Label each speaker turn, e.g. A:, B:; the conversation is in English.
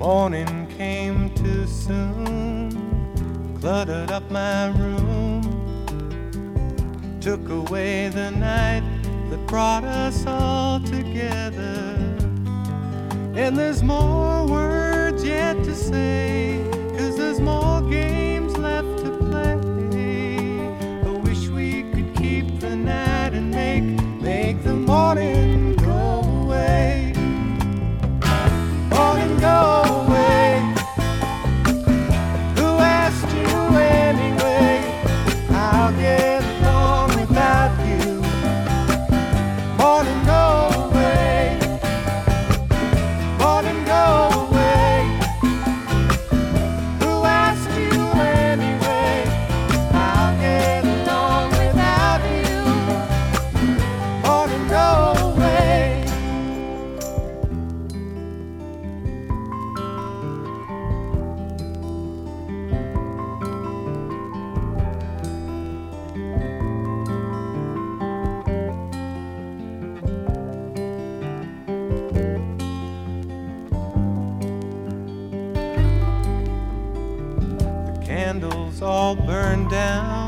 A: Morning came too soon, cluttered up my room, took away the night that brought us all together. And there's more words yet to say, 'cause there's more games left to play. I wish we could keep the night and make the morning go away. Morning go away. Who asked you anyway? I'll get along without you. Morning go away. Morning go away. Who asked you anyway? I'll get along without you. Morning go away. The candles all burned down,